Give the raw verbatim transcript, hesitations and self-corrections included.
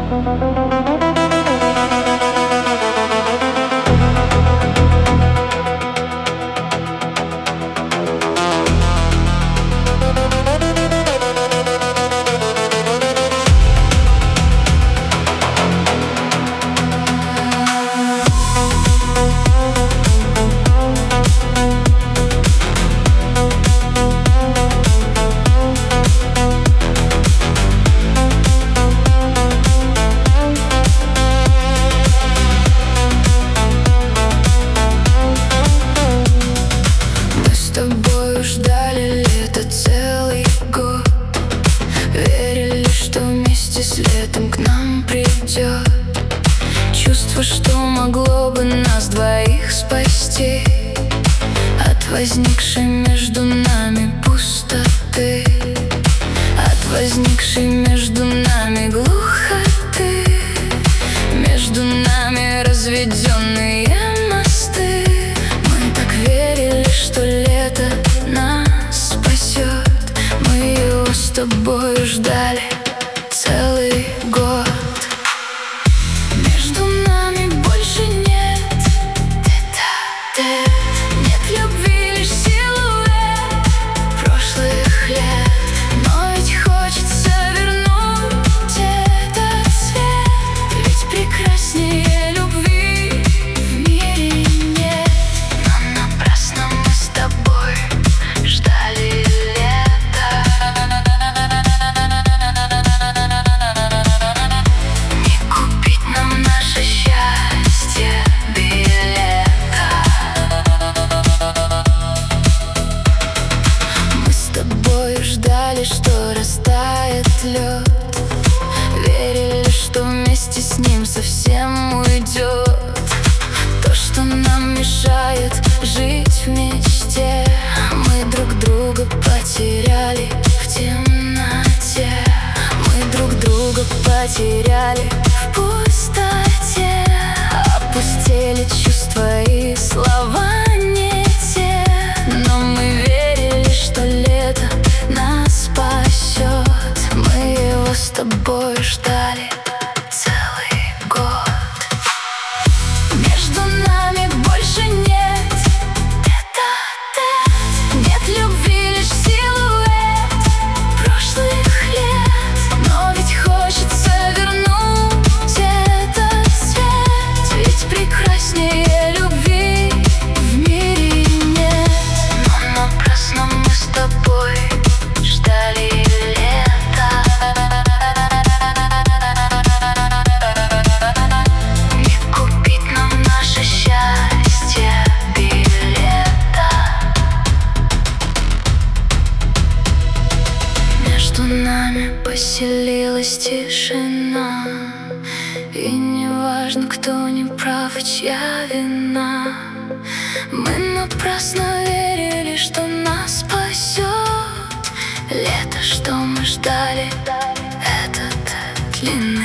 Летом к нам придет чувство, что могло бы нас двоих спасти от возникшей между нами пустоты, от возникшей между нами глухоты, между нами разведенные мосты. Мы так верили, что лето нас спасет. Мы его с тобой ждали целый год. Между нами больше нет тет-а-тет. Нет любви, лишь силуэт прошлых лет. Но ведь хочется вернуть этот свет, ведь прекраснее любви в мире нет. Но напрасно мы с тобой ждали лета. Ждали, что растает лед, верили, что вместе с ним совсем уйдет то, что нам мешает жить в мечте. Мы друг друга потеряли в темноте. Мы друг друга потеряли в пустоте. Опустели чувства и слова не те. Но мы верили, что лето нас спасет. Мы его с тобой ждали целый год. Между нами больше нет тет-а-тет. Нет любви, лишь силуэт прошлых лет. Но ведь хочется вернуть этот свет, ведь прекраснее любви в мире нет. Но напрасно мы с тобой ждали лета. Не купить нам наше счастье билета. Между нами поселилась тишина, и не важно, кто не прав и чья вина. Мы напрасно верили, что нас спасет лето, что мы ждали, этот длинный